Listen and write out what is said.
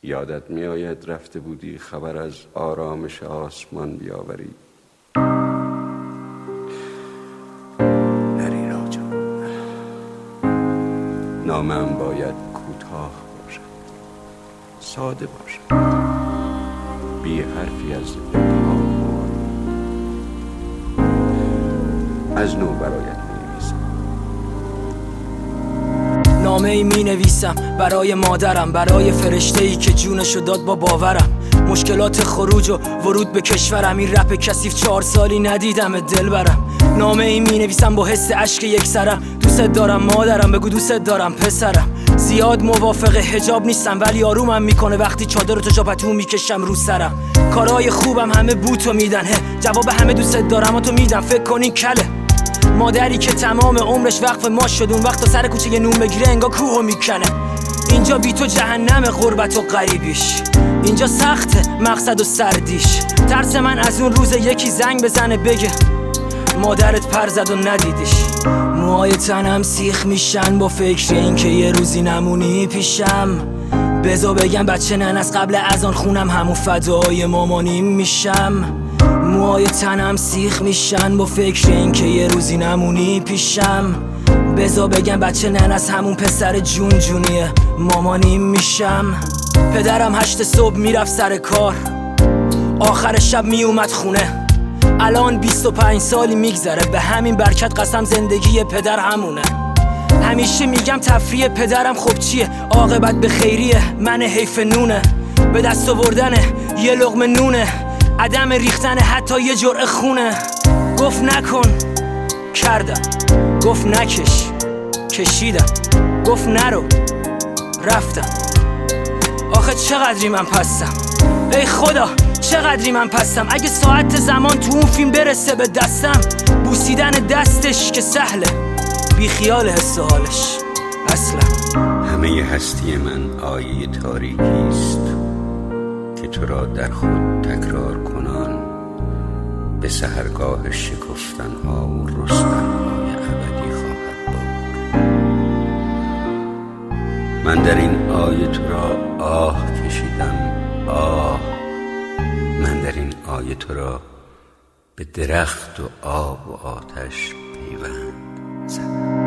یادت می آید رفته بودی خبر از آرامش آسمان بیاوری. نری راجا، نامم باید کوتاه باشد، ساده باشد، بی حرفی از ابهام. از نو برایت نامه ای می نویسم برای مادرم، برای فرشته ای که جونشو داد با باورم. مشکلات خروج و ورود به کشورم، این رپ کثیف 4 سالی ندیدم دل برم. نامه ای می نویسم با حس اشک یک سرم، دوست دارم مادرم، بگو دوست دارم پسرم. زیاد موافق حجاب نیستم ولی آرومم میکنه وقتی چادر و تجاپتو میکشم رو سرم. کارهای خوبم همه بوتو میدن، جواب همه دوست دارم تو میدم، فکر کنی کله. مادری که تمام عمرش وقف ما شد، اون وقت تا سر کوچه یه نون بگیره انگار کوهو میکنه. اینجا بی تو جهنم غربت و غریبیش، اینجا سخته مقصد و سردیش. ترس من از اون روز یکی زنگ بزنه بگه مادرت پر زد و ندیدیش. موهای تنم سیخ میشن با فکر این که یه روزی نمونی پیشم. بذار بگم بچه نن از قبل اذان خونم همون فدای مامانیم میشم. موهای تنم سیخ میشن با فکر این که یه روزی نمونی پیشم. بذار بگم بچه نن از همون پسر جون جونیه مامانیم میشم. پدرم 8 صبح میرفت سر کار، آخر شب میومد خونه. الان 25 سالی میگذره، به همین برکت قسم زندگی پدر همونه. همیشه میگم تفریح پدرم خب چیه، عاقبت به خیریه، من حیف نونه. به دست آوردن یه لقمه نونه، عدم ریختن حتی یه جرعه خونه. گفت نکن کردم، گفت نکش کشیدم، گفت نرو رفتم. آخه چقدری من پستم، ای خدا چقدری من پستم. اگه ساعت زمان تو اون فیلم برسه به دستم، بوسیدن دستش که سهله، بی خیال حس و حالش اصلا. همه هستی من آیه تاریکی است که تو را در خود تکرار کنان به سحرگاه شکفتن ها و رستن های ابدی خواهد برد. من در این آیه تو را آه کشیدم، آه. من در این آیه تو را به درخت و آب و آتش پیوند زدم.